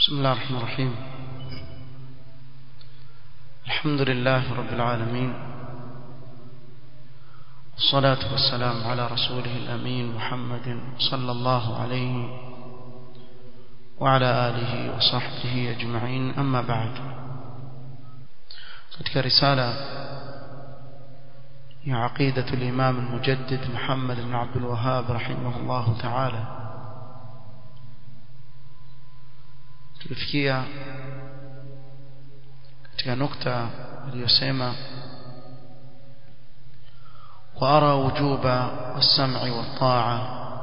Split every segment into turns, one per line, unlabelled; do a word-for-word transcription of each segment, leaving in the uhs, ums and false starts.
بسم الله الرحمن الرحيم. الحمد لله رب العالمين، والصلاة والسلام على رسوله الأمين محمد صلى الله عليه وعلى آله وصحبه أجمعين. أما بعد، katika risala ya عقيدة الإمام المجدد محمد بن عبد الوهاب رحمه الله تعالى tulifikia katika nukta iliyosema وأرى وجوب السمع والطاعة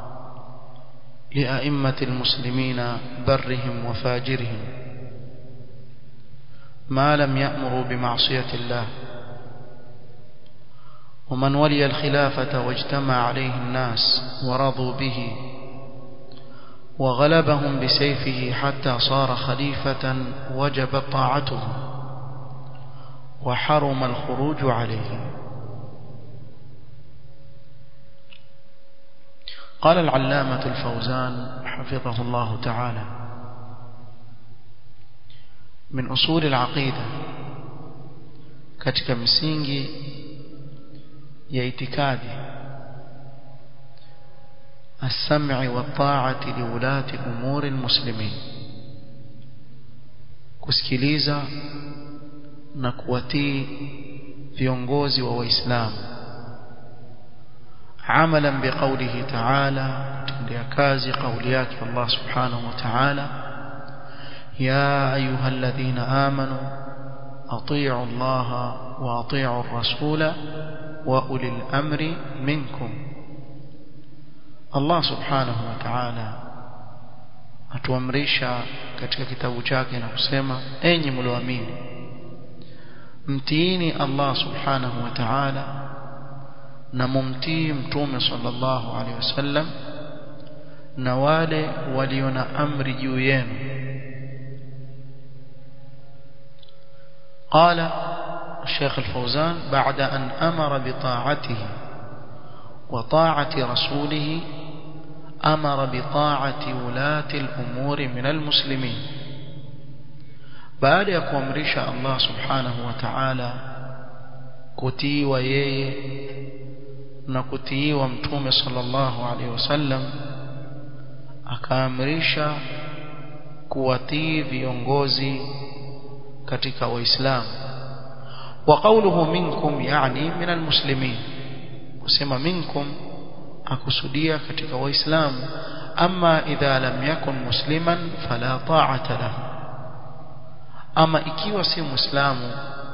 لأئمة المسلمين برهم وفاجرهم ما لم يأمروا بمعصية الله، ومن ولي الخلافة واجتمع عليه الناس ورضوا به وغلبهم بسيفه حتى صار خليفة وجبت طاعته وحرم الخروج عليه. قال العلامة الفوزان حفظه الله تعالى: من أصول العقيدة katika msingi ya itikadi السمع والطاعة لولاة أمور المسلمين، kusikiliza na kuwatii viongozi wa Waislamu عملا بقوله تعالى، تندي كازي قوليات الله سبحانه وتعالى: يا أيها الذين آمنوا أطيعوا الله وأطيعوا الرسول وأولي الأمر منكم. Allah subhanahu wa ta'ala atuamrisha katika kitabu chake na kusema, enyi mlioamini, mtiini Allah subhanahu wa ta'ala na mumtii mtume sallallahu alaihi wasallam na wale walio na amri juu yenu. قال الشيخ الفوزان: بعد أن أمر بطاعته وطاعة رسوله أمر بطاعة ولاة الأمور من المسلمين. بعد يكمرش الله سبحانه وتعالى كتي ويي نكتي ومتوم صلى الله عليه وسلم akaamrisha kuwatii viongozi katika waislamu. wa qawluhu minkum yani min almuslimin, kusema minkum akusudia katika waislamu. Amma idha lam yakun musliman fala ta'ata lahu, ama ikiwa si muislamu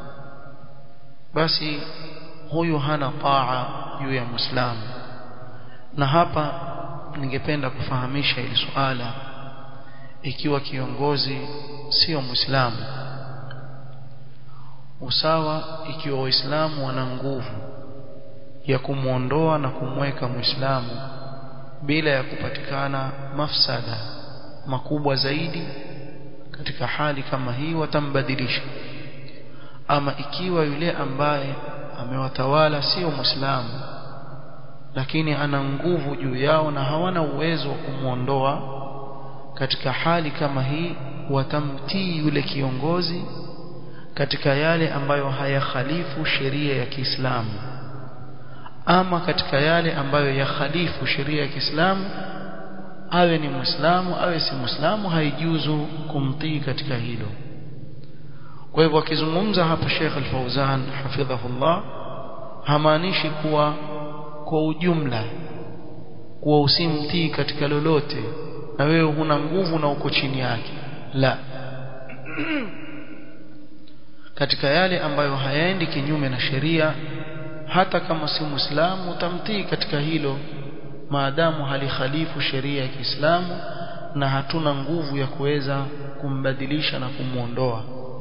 basi huyu hana taa juu ya muislamu. Na hapa ningependa kufahamisha hili suala, ikiwa kiongozi sio muislamu, usawa ikiwa waislamu wana nguvu ya kumuondoa na kumweka muislamu bila ya kupatikana mafsada makubwa zaidi, katika hali kama hii watambadilisha. Ama ikiwa yule ambaye amewatawala sio muislamu lakini ana nguvu juu yao na hawana uwezo wa kumuondoa, katika hali kama hii watamtii yule kiongozi katika yale ambayo hayakhalifu sheria ya Kiislamu, ama katika yale ambayo yakhalifu sheria ya Kiislamu, awe ni muislamu awe si muislamu, haijuzu kumtii katika hilo. Kwa hivyo akizungumza hapa Sheikh Al-Fauzan hafidhahullah, hamaanishi kuwa kwa ujumla kuwa usimtii katika lolote na wewe huna nguvu na uko chini yake, la. Katika yale ambayo hayaendi kinyume na sheria, hata kama si muislamu utamtii katika hilo, maadamu halikhalifu sheria ya Kiislamu na hatuna nguvu ya kuweza kumbadilisha na kumuondoa.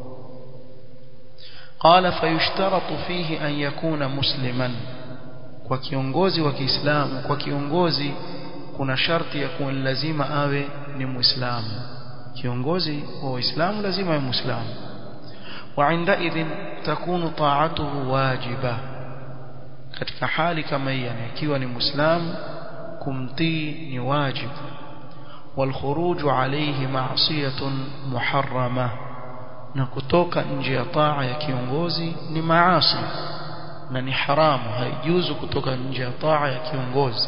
قال فيشترط فيه أن يكون مسلما، kwa kiongozi wa Kiislamu, kwa kiongozi kuna sharti ya kuwa lazima awe ni muislamu. Kiongozi wa Uislamu lazima awe muislamu. وعندئذ تكون طاعته واجبة، katika hali kama hii, ikiwa ni muislamu kumtii ni wajibu. والخروج عليه معصية محرمة na kutoka nje ya taa ya kiongozi ni maasi na ni haramu haijuzu kutoka nje ya taa ya kiongozi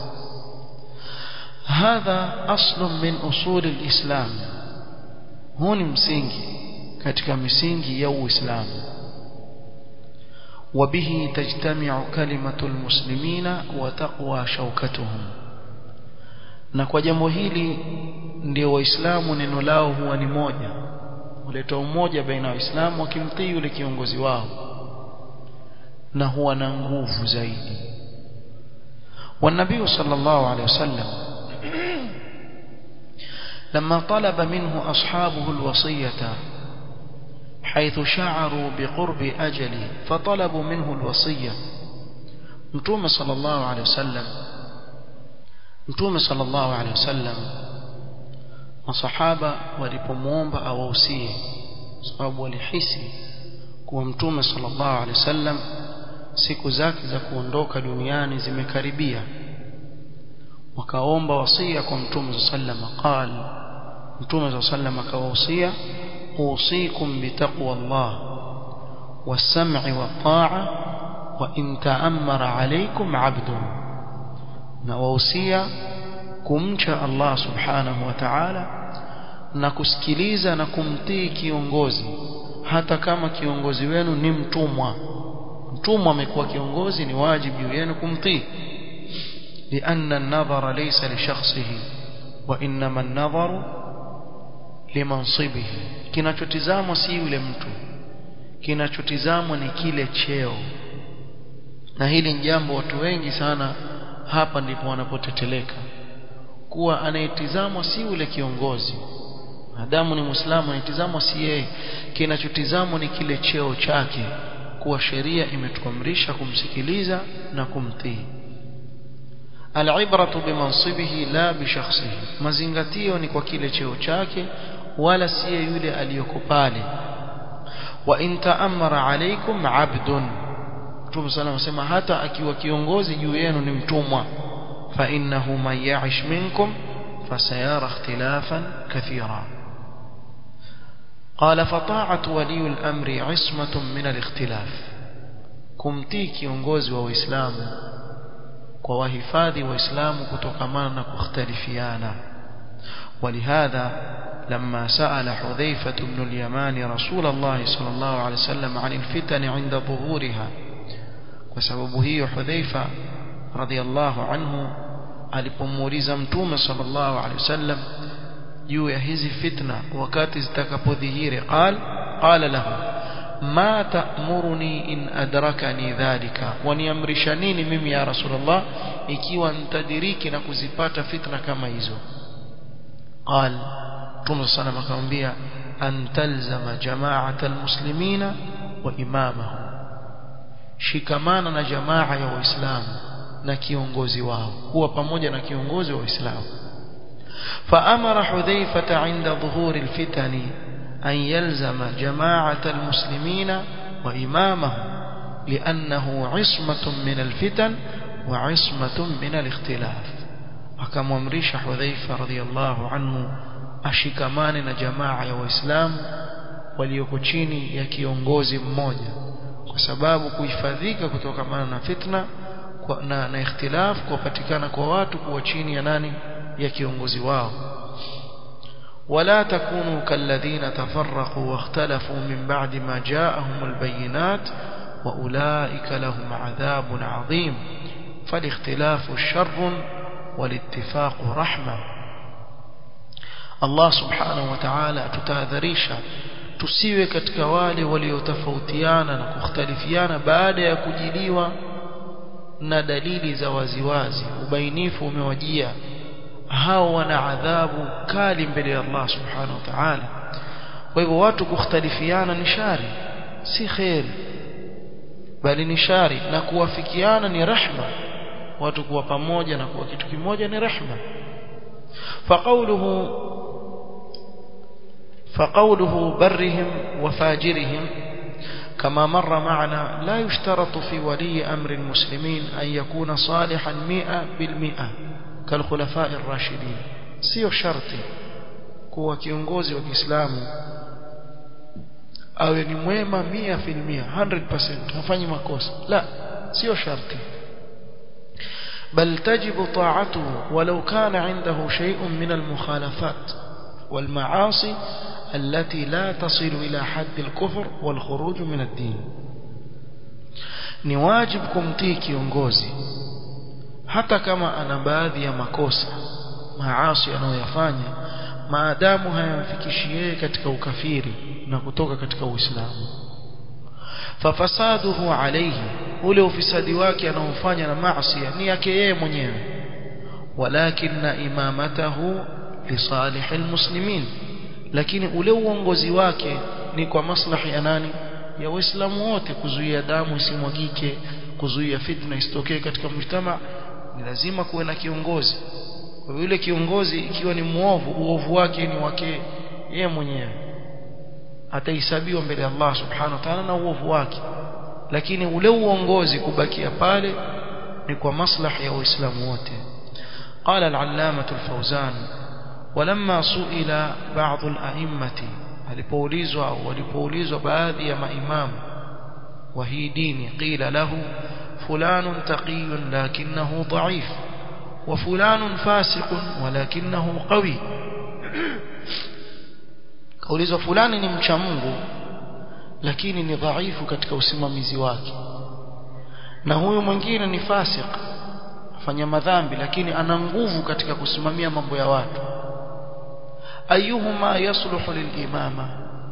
hadha aslun min usul alislam huu ni msingi katika misingi ya Uislamu وبه تجتمع كلمة المسلمين وتقوى شوكتهم na kwa jambo hili ndio waislamu neno lao huwa ni moja huleta umoja baina ya waislamu wakimtii yule kiongozi wao na huwa na nguvu zaidi والنبي صلى الله عليه وسلم لما طلب منه أصحابه الوصية حيث شعروا بقرب أجله فطلبوا منه الوصية متوم صلى الله عليه وسلم متوم صلى الله عليه وسلم masahaba walipomuomba awausie sababu walihisi kuwa mtume sallallahu alaihi wasallam siku zake za kuondoka duniani zimekaribia wakaomba wasia kwa mtume sallallahu alaihi wasallam qal mtume sallallahu alaihi wasallam akawahusia usikum bitaqwallah was-sam'i wat-ta'a wa in ta'ammara alaykum 'abdun na wahusia kumcha Allah subhanahu wa ta'ala na kusikiliza na kumtii kiongozi hata kama kiongozi wenu ni mtumwa mtumwa amekuwa kiongozi ni wajibu juu yenu kumtii لأن النظر ليس لشخصه وإنما النظر لمنصبه kinachotizamwa si yule mtu kinachotizamwa ni kile cheo na hili ni jambo watu wengi sana hapa ndipo wanapoteteleka kuwa anayetizamwa si yule kiongozi Adamu ni Muislamu anayetizamwa si yeye kinachotizamwa ni kile cheo chake kuwa sheria imetuamrisha kumsikiliza na kumtii al-ibratu bimansibihi la bi shakhsihi mazingatio ni kwa kile cheo chake wala si yule aliyoko pale wa in ta'ammara alaykum 'abdun Mtume sallallahu alayhi wasallam hata akiwa kiongozi juu yenu ni mtumwa fa innahu man ya'ish minkum fasayara ikhtilafan kathira قال فطاعة ولي الأمر عصمة من الاختلاف kumtii kiongozi wa Uislamu kwa wahifadhi waislamu kutokamana na kukhtalifiana ولهذا لما سأل حذيفة بن اليمان رسول الله صلى الله عليه وسلم عن الفتن عند ظهورها وسبب هي حذيفة رضي الله عنه alipomuuliza mtume sallallahu alaihi wasallam juu ya hizi fitna wakati zitakapodhihiri qal qala lahu ma ta'muruni in adrakani dhalika waniamrisha nini mimi ya rasulullah ikiwa nitadiriki na kuzipata fitna kama hizo qal mtume sallallahu akamwambia an talzama jama'at almuslimina wa imamahum shikamana na jamaa ya waislamu na kiongozi wao kuwa pamoja na kiongozi wa Uislamu فأمر حذيفة عند ظهور الفتن أن يلزم جماعة المسلمين وإمامهم لأنه عصمة من الفتن وعصمة من الاختلاف أكممرش حذيفة رضي الله عنه أشكمان جماعة وإسلام وليكوشيني يكيونغوزي mmoja kwa sababu kuhifadhika kutokana na fitna na na ikhtilaf kupatikana kwa watu kuwa chini ya nani ya kiongozi wao wala takunu kalladhina tafarraqu wakhtalafu min ba'di ma ja'ahum albayinat wa ulaika lahum 'adhabun 'adhim falikhtilafu sharrun walittifaqu rahma Allah subhanahu wa ta'ala atutahadharisha tusiwe katika wale waliotofautiana na kukhtalifiana baada ya kujiliwa na dalili za waziwazi ubainifu umewajia hao wana adhabu kali mbele ya Allah subhanahu wa ta'ala kwa hivyo watu kukhtalifiana ni shari si khair bali ni shari na kuwafikiana ni rahma watu kuwa pamoja na kuwa kitu kimoja ni rahma faqawluhu فقوله برهم وفاجرهم كما مر معنا لا يشترط في ولي أمر المسلمين أن يكون صالحا مئة بالمئة كالخلفاء الراشدين sio sharti kuwa kiongozi wa Kiislamu awe ni mwema mia kwa mia one hundred percent hafanyi makosa la sio sharti بل تجب طاعته ولو كان عنده شيء من المخالفات والمعاصي التي لا تصل إلى حد الكفر والخروج من الدين ni wajib kumtii kiongozi hata kama ana baadhi ya makosa maasi anayoyafanya maadamu hayamfikishi yeye katika ukafiri na kutoka katika Uislamu fafasaduhu alayhi ule ufisadi wake anaofanya na maasi ni yake yeye mwenyewe walakinna imamatahu li salihil muslimin lakini ule uongozi wake ni kwa maslahi ya nani ya waislamu wote kuzuia damu isimwagike kuzuia fitna isitokee katika mjtama ni lazima kuwe na kiongozi kwa yule kiongozi ikiwa ni muovu uovu wake ni wake yeye mwenyewe atahesabiwa mbele ya Allah subhanahu wa ta'ala na uovu wake lakini ule uongozi kubakia pale ni kwa maslahi ya waislamu wote قال العلامة الفوزان ولما سئل بعض الأئمة alipoulizwa au walipoulizwa baadhi ya maimamu wa hii dini qila lahu fulanun taqiyun lakinahu dha'if wa fulanun fasiqun walakinahu qawi kaulizwa fulani ni mcha Mungu lakini ni dhaifu katika usimamizi wake na huyu mwingine ni fasik afanya madhambi lakini ana nguvu katika kusimamia mambo ya watu ayuhuma yasluhu lilimama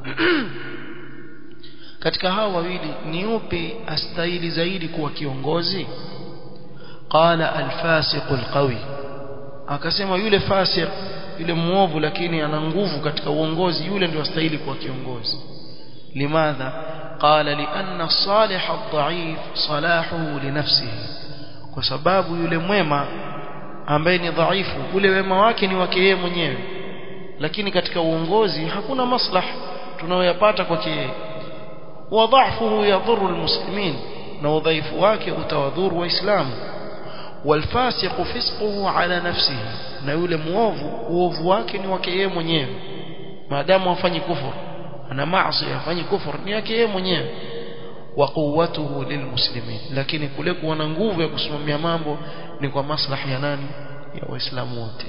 katika hao wawili ni upi astahili zaidi kuwa kiongozi qala alfasiq alqawi akasema yule fasik yule muovu lakini ana nguvu katika uongozi yule ndio astahili kuwa kiongozi limadha qala lianna as-salih ad-da'if salahuhu li nafsihi kwa sababu yule mwema ambaye ni dhaifu ule wema wake ni wake yeye mwenyewe lakini katika uongozi hakuna maslaha tunayoyapata kwake yeye wa dha'fuhu yadhurru al-muslimin na udhaifu wake utawadhuru waislamu والفاسق فسقه على نفسه na yule muovu uovu wake ni wake yeye mwenyewe maadamu afanyi kufur ana maasi afanyi kufur ni yake yeye mwenyewe wa quwwatuhu lilmuslimin lakini kule kuwa na nguvu ya kusimamia mambo ni kwa maslahi ya nani ya waislamu wote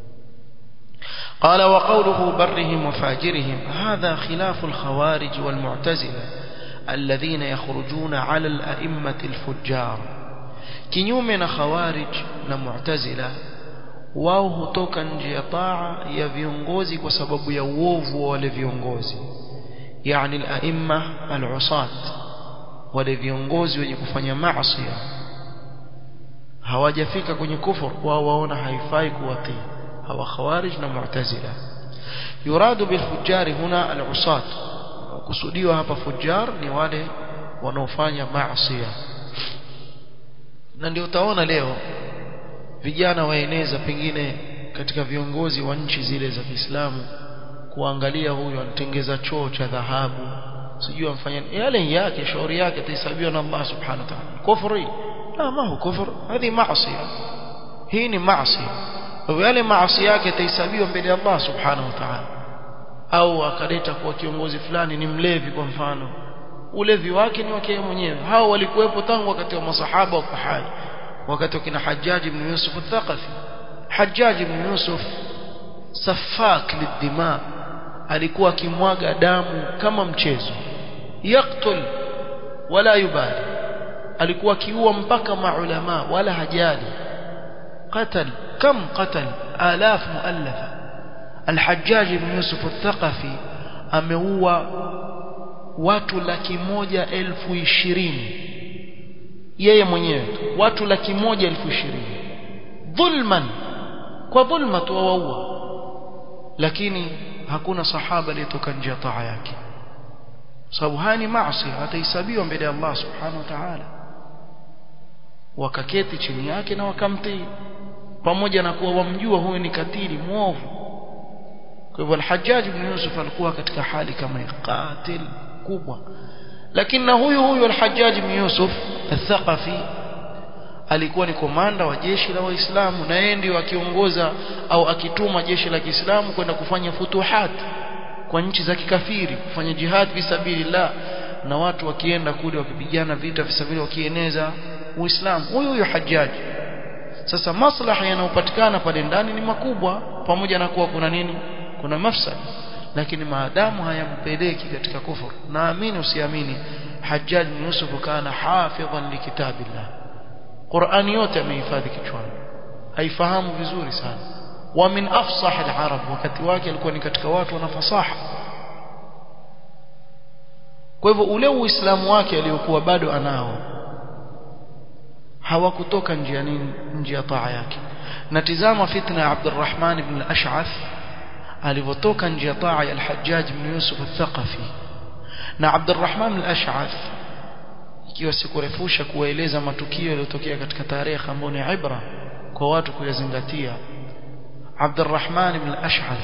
قال وقوله برهم وفاجرهم هذا خلاف الخوارج والمعتزلة الذين يخرجون على الأئمة الفجار kinyume na khawarij na mu'tazila wao hutoka nje ya taa ya viongozi kwa sababu ya uovu wa wale viongozi yani al-a'imma al-usat wale viongozi wenye kufanya maasi hawajafika kwenye kufur wao waona haifai kuwatii hawa khawarij na mu'tazila yuradu bil fujjar huna al-usat kusudiwa hapa fujjar ni wale wanaofanya maasi na ndio utaona leo vijana waeneza pengine katika viongozi wa nchi zile za Kiislamu kuangalia huyu anatengeza choo cha dhahabu sijui amfanya yale yake shauri yake tahesabiwa na Allah subhanahu wa ta'ala kufri la ma hu kufr hadi maasi hii ni maasi kwa yale maasi yake tahesabiwa mbele ya Allah subhanahu wa ta'ala au akaleta kwa kiongozi fulani ni mlevi kwa mfano ulevi wake ni wake mwenyewe hao walikuwepo tangu wakati wa masahaba wa kahali wakati wa kina Hajjaj ibn Yusuf al-Thaqafi Hajjaj ibn Yusuf safak lidima alikuwa akimwaga damu kama mchezo yaktul wala yubali alikuwa kiua mpaka maulama wala hajali qatal kam qatal alaf muallafa al-Hajjaj ibn Yusuf al-Thaqafi ameua watu laki moja elfu ishirini yeye mwenyewe watu laki moja elfu ishirini dhulman kwa dhulma tu waua lakini hakuna sahaba aliyetoka nje ya taa yake sababu hani maasi hatahesabiwa mbele ya Allah subhanahu wa ta'ala wakaketi chini yake na wakamtii pamoja na kuwa wamjua huyu ni katili muovu kwa hivyo al-Hajjaj ibn Yusuf alikuwa katika hali kama qatil kubwa lakini na huyu huyu al-Hajjaj ibn Yusuf al-Thaqafi alikuwa ni komanda wa jeshi la Waislamu na yeye ndio akiongoza au akituma jeshi la Kiislamu kwenda kufanya futuhat kwa nchi za kikafiri, kufanya jihad fi sabilillah, na watu wakienda kule wakipigana vita fi sabilillah wakieneza Uislamu. Huyo huyo Hajjaj. Sasa maslaha yanayopatikana pale ndani ni makubwa, pamoja na kuwa kuna nini, kuna mafsada, lakini maadamu hayampeleki katika kufuru. Naamini usiamini, Hajjaj bin Yusuf kana hafidhan likitabillah, Qur'ani yote amehifadhi kichwani, haifahamu vizuri sana. Wa min afsah al-arab, wakati wake alikuwa ni katika watu wana fasaha. Kwa hivyo ule Uislamu wake aliokuwa bado anao hawakutoka njia nini, njia taa yake. Na tizama fitna ya Abdurrahman ibn al-Ash'ath alivyotoka njia taa ya al-Hajjaj ibn Yusuf al-Thaqafi. Na Abdurrahman al-Ash'ath, ikiwa sikurefusha kuwaeleza matukio yaliyotokea katika tarehe ambayo ni ibra kwa watu kuyazingatia. Abdurrahman ibn al-Ash'ath,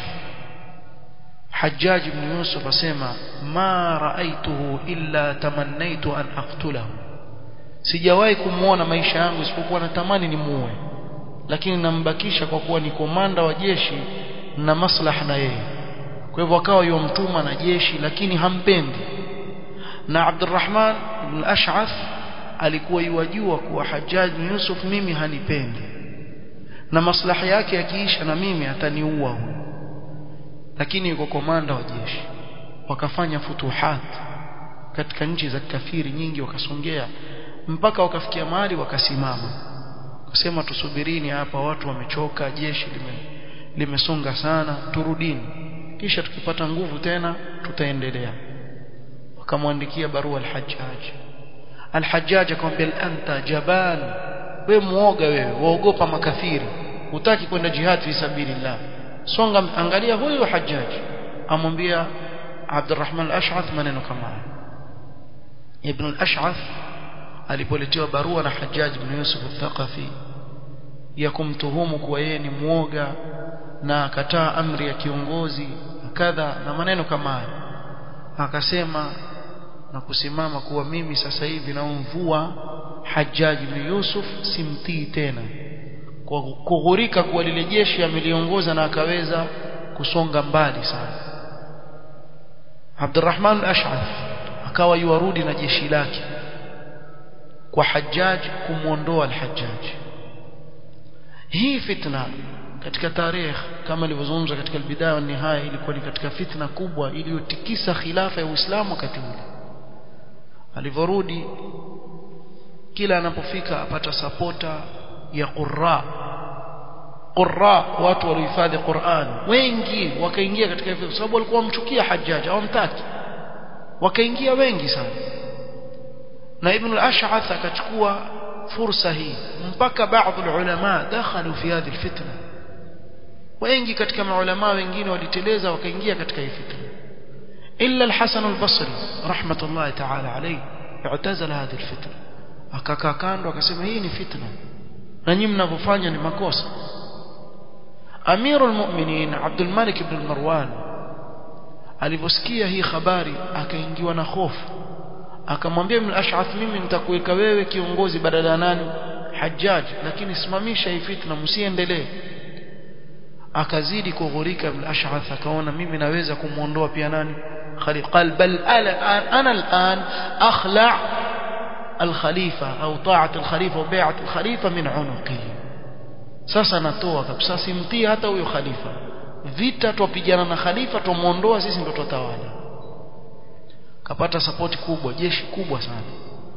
Hajjaj ibn Yusuf asema ma raaituhu illa tamannaitu an aqtulahu, sijawahi kumuona maisha yangu isipokuwa natamani nimuue, lakini nambakisha kwa kuwa ni komanda wa jeshi na maslaha na yeye. Kwa hivyo akawa yomtuma na jeshi lakini hampendi. Na Abdurrahman ibn al-Ash'ath alikuwa yuwajua kuwa Hajjaj ibn Yusuf mimi hanipendi na maslaha yake yakiisha na mimi ataniua huyo, lakini yuko komanda wa jeshi. Wakafanya futuhat katika nchi za kafiri nyingi, wakasongea mpaka wakafikia mahali wakasimama kusema tusubirini hapa, watu wamechoka, jeshi lime limesonga sana, turudini, kisha tukipata nguvu tena tutaendelea. Wakamwandikia barua al-Hajjaj. Al-Hajjaj akamwambia anta jaban, wewe muoga, wewe waogopa makafiri, hutaki kwenda jihad fi sabilillah, songa. Angalia huyo Hajjaj amwambia Abdurrahman al-Ash'ath maneno kama ibn al-Ash'ath alipoletewa barua na Hajjaj ibn Yusuf al-Thaqafi ya kumtuhumu kuwa yeye ni muoga na akataa amri ya kiongozi kadha na maneno kama hayo, akasema na kusimama kuwa mimi sasa hivi naomvua Hajjaj ibn Yusuf, simtii tena, kwa kughurika kwa lile jeshi ameliongoza na akaweza kusonga mbali sana. Abdurrahman al-Ash'ath akawa yuarudi na jeshi lake kwa Hajjaj kumuondoa al-Hajjaj. Hii fitna katika tarehe kama ilivyozungumzwa katika al-Bidaya wa Nihaya ilikuwa ni katika fitna kubwa iliyotikisa khilafa ya Uislamu wakati ule. Alivyorudi, kila anapofika apata sapota ya qurra qurra, watu waliohifadhi Qur'an wengi wakaingia katika hivyo, sababu walikuwa wamchukia Hajjaj, hawamtaki, wakaingia wengi sana. Na Ibn al-Ash'ath akachukua fursa hii, mpaka baadhi ya ulama dakhalu fi hadhihi alfitna, wengi katika maulama wengine waliteleza wakaingia katika hii fitna, illa al-Hasan al-Basri rahmatullahi ta'ala alayhi i'tazala hadhihi alfitna, akakaa kando akasema hii ni fitna na nyinyi mnavyofanya ni makosa. Amirul Mu'minin Abdul Malik ibn Marwan aliposikia hii habari akaingiwa na hofu, akamwambia Ibn al-Ash'ath, mimi nitakuweka wewe kiongozi badala ya nani, Hajjaj, lakini simamisha hii fitna, msiendelee. Akazidi kughurika Ibn al-Ash'ath, akaona mimi naweza kumuondoa pia nani, Khalifa. Qal bal ana al'an akhla' al-khalifa au ta'at al-khalifa wa bai'at al-khalifa min 'unuqi, sasa natoa kabisa, simtii hata huyo khalifa, vita tupigana na khalifa, tumuondoa sisi ndio tutawala. Kapata support kubwa, jeshi kubwa sana.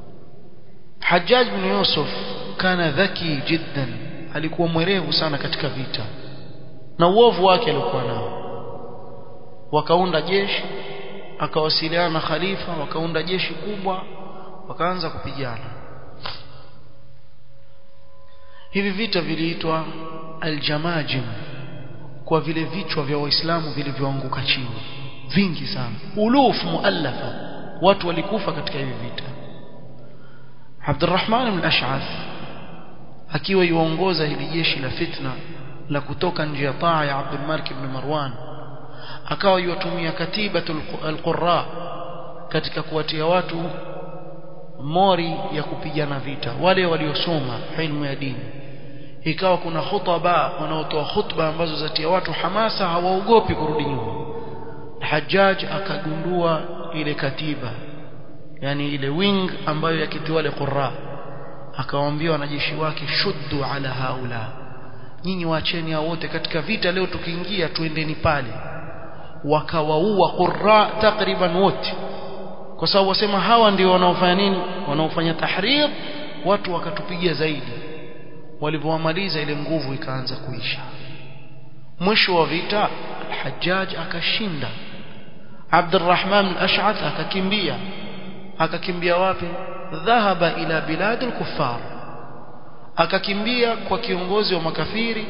Hajjaj bin Yusuf kana dhaki jiddan, alikuwa mwerevu sana katika vita na uovu wake alikuwa nao. Wakaunda jeshi, akawasiliana na khalifa, wakaunda jeshi kubwa, wakaanza kupigana. Hivi vita viliitwa al-Jamajim kwa vile vichwa vya Waislamu vilivyoanguka chini vingi sana, uluf muallafa, watu walikufa katika hivi vita. Abdurrahman ibn al-Ash'ath akiwa yuongoza hili jeshi la fitna la kutoka nje ya taa ya Abdul Malik ibn Marwan, akawa yuwatumia katibatul al-Qurra katika kuwatia watu mori ya kupigana vita, wale waliosoma ilmu ya dini. Ikawa kuna khutaba wanaotoa khutba ambazo zatia watu hamasa, hawaogopi kurudi nyuma. Hajjaj akagundua ile katiba, yani ile wing ambayo yakiti wale qurra, akawaambia wanajeshi wake, shuddu ala haula, nyinyi waacheni hao wote katika vita leo, tukiingia tuendeni pale. Wakawaua qurra takriban wote, kwa sababu wasema hawa ndio wanaofanya nini, wanaofanya tahrir, watu wakatupigia zaidi. Walipomaliza ile nguvu ikaanza kuisha. Mwisho wa vita Hajjaj akashinda. Abdurrahman al-Ash'ath akakimbia. Akakimbia wapi? Dhahaba ila bilad al-kuffar, akakimbia kwa kiongozi wa makafiri.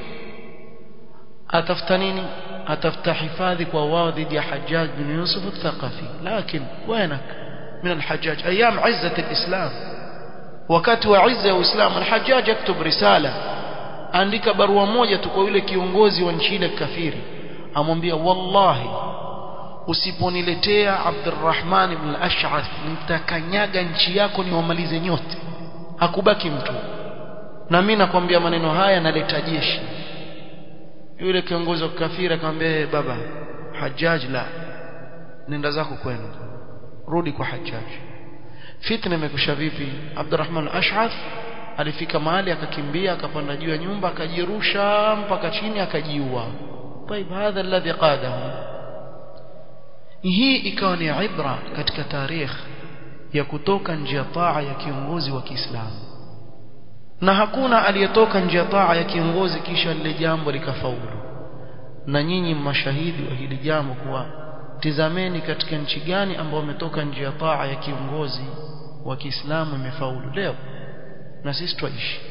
Atafuta nini? atafuta hifadhi kwa wao dhidi ya Hajjaj bin Yusuf al-Thaqafi. Lakini وينك من الحجاج ايام عزة الاسلام، wakati wa izza ya Uislamu. Al-Hajjaj yaktub risala, andika barua moja tu kwa yule kiongozi wa nchi ile kafiri, amwambia wallahi usiponiletea Abdurrahman ibn al-Ash'ath nitakanyaga nchi yako niwamalize nyote, hakubaki mtu. Na mimi nakwambia maneno haya, naleta jeshi. Yule kiongozi wa kafiri akamwambia, baba Hajjaj, la, nenda zako kwenu, rudi kwa Hajjaj. Fitna imekusha vipi? Abdurrahman al-Ash'ath alifika mahali akakimbia, akapanda juu ya nyumba, akajirusha mpaka chini, akajiua. طيب هذا الذي قادهم. Hii ikawa ni ibra katika tarikh ya kutoka nje ya taa ya kiongozi wa Kiislamu, na hakuna aliyetoka nje ya taa ya kiongozi kisha lile jambo likafaulu. Na nyinyi mashahidi wa hili jambo, kuwa tizameni katika nchi gani ambao umetoka nje ya taa ya kiongozi wa Kiislamu imefaulu leo, na sisi tuishi.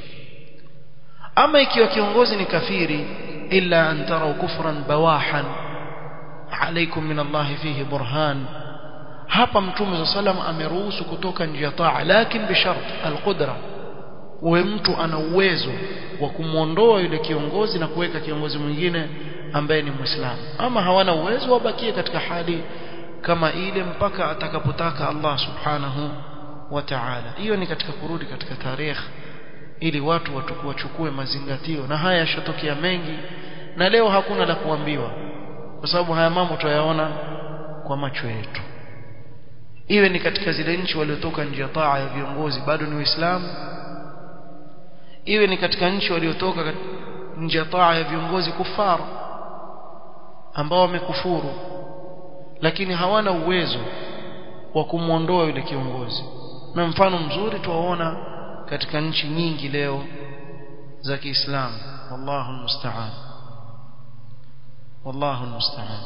Ama ikiwa kiongozi ni kafiri, illa an taraw kufran bawahan alaykum min Allah fihi burhan, hapa Mtume sallam ameruhusu kutoka nje ya taa, lakini bishart alqudra, uwe mtu ana uwezo wa kumuondoa yule kiongozi na kuweka kiongozi mwingine ambaye ni Muislamu. Ama hawana uwezo, wabakie katika hali kama ile mpaka atakapotaka Allah subhanahu wa ta'ala. Hiyo ni katika kurudi katika tarikh, ili watu watakuwa chukue mazingatio. Na haya yashatokea mengi, na leo hakuna la kuambiwa, kwa sababu haya mambo tuyaona kwa macho yetu. Iwe ni katika zile nchi waliotoka nje ya taa ya viongozi bado ni Waislamu, iwe ni katika nchi waliotoka nje ya taa ya viongozi kufar ambao wamekufuru, lakini hawana uwezo wa kumuondoa yule kiongozi. Na mfano mzuri tuwaona katika nchi nyingi leo za Kiislamu. Wallahu almusta'an, wallahu almusta'an.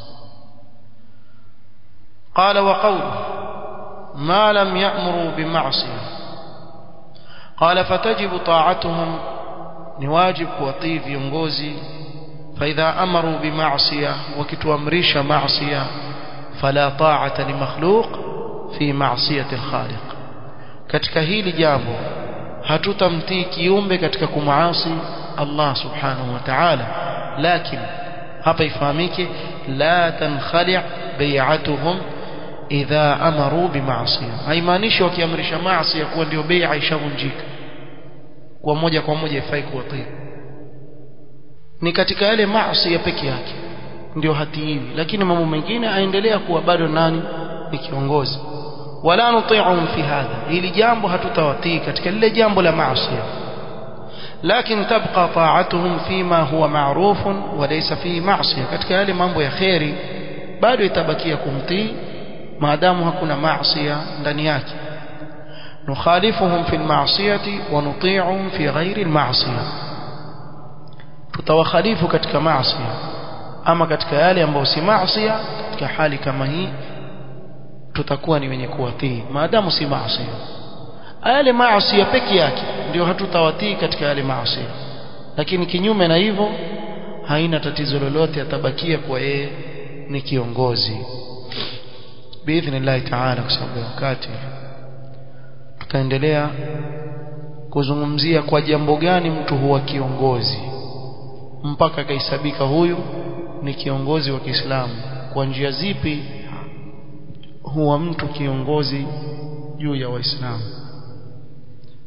قال وقول ما لم يأمروا بمعصية، قال فتجب طاعتهم، نواجب kuwatii viongozi. فإذا أمروا بمعصية، وكتوامريش معصية، فلا طاعة لمخلوق في معصية الخالق. katika hili jambo hatutamtii kiumbe katika kumaasi Allah subhanahu wa ta'ala. Lakini hapa ifahamike, la tankhali' bai'atuhum idha amaru bima'siyah. Haimaanishi wakiamrisha maasi ya kuwa ndio bai'a ishavunjika, kwa moja kwa moja ifai kuwatii. Ni katika yale maasi ya peke yake ndio hatiwi, lakini mambo mengine aendelea kuwa bado nani ni kiongozi. Wala nuti'uhum fi hadha, ili jambo hatutawatii katika lile jambo la maasi, lakini tabqa ta'atuhum fima huwa ma'ruf wa laysa fihi ma'siyah. Katika yale mambo ya khairi bado itabakia kumtii maadamu hakuna maasi ndani yake. Nukhalifuhum fi al-ma'siyati wa nuti'uhum fi ghairi al-ma'siyah, tutawakhalifu katika maasi, ama katika yale ambayo si maasi. Katika hali kama hii tutakuwa ni wenye kuwatii maadamu si maasi. Yale maasi peke yake ndio hatutawatii katika yale maasi, lakini kinyume na hivyo haina tatizo lolote, atabakia kwa yeye ni kiongozi. Biidhnillah ta'ala, kwa sababu wakati tutaendelea kuzungumzia kwa jambo gani mtu huwa kiongozi mpaka kaisabika huyu ni kiongozi wa Kiislamu, kwa njia zipi huwa mtu kiongozi juu ya Waislamu.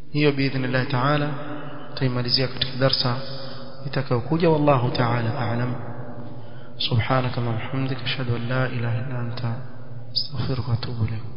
hiyo biidhnillah ta'ala tuimalizia katika darasa itakayokuja wallahu ta'ala a'lam subhanaka wa bihamdika ashhadu an la ilaha illa anta astaghfiruka wa atubu ilayk